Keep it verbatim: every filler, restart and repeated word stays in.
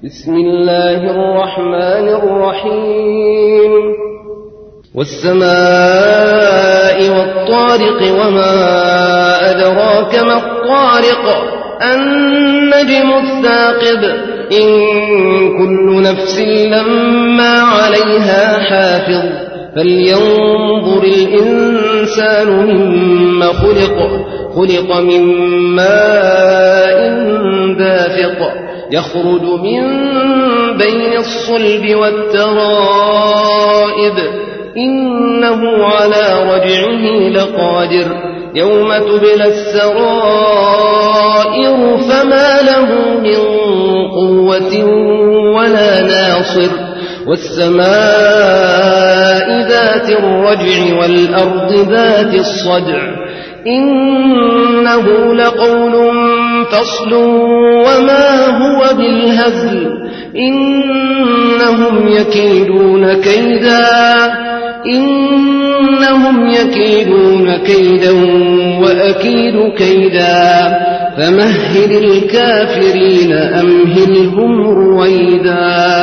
بسم الله الرحمن الرحيم والسماء والطارق وما أدراك ما الطارق النجم الثاقب إن كل نفس لما عليها حافظ فلينظر الإنسان مما خلق خلق من ماء دافق يخرج من بين الصلب والترائب إنه على رجعه لقادر يوم تبلى السرائر فما له من قوة ولا ناصر والسماء ذات الرجع والأرض ذات الصدع إنه لقول فصل وما هو بالهزل إنهم يكيدون كيدا إنهم يكيدون كيدا وأكيد كيدا فمهل الكافرين أمهلهم رويدا.